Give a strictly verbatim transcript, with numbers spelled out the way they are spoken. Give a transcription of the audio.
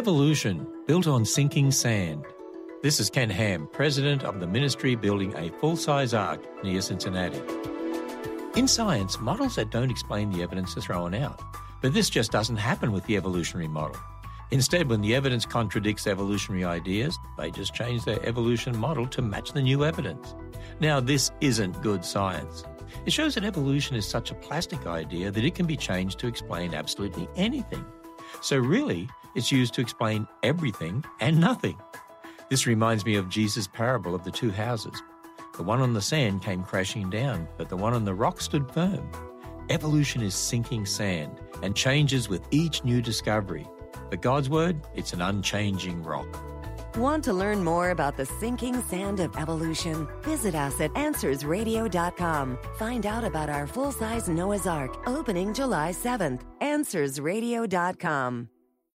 Evolution, built on sinking sand. This is Ken Ham, president of the ministry building a full-size ark near Cincinnati. In science, models that don't explain the evidence are thrown out. But this just doesn't happen with the evolutionary model. Instead, when the evidence contradicts evolutionary ideas, they just change their evolution model to match the new evidence. Now, this isn't good science. It shows that evolution is such a plastic idea that it can be changed to explain absolutely anything. So really, it's used to explain everything and nothing. This reminds me of Jesus' parable of the two houses. The one on the sand came crashing down, but the one on the rock stood firm. Evolution is sinking sand and changes with each new discovery. But God's Word, it's an unchanging rock. Want to learn more about the sinking sand of evolution? Visit us at answers radio dot com. Find out about our full-size Noah's Ark opening July seventh. answers radio dot com.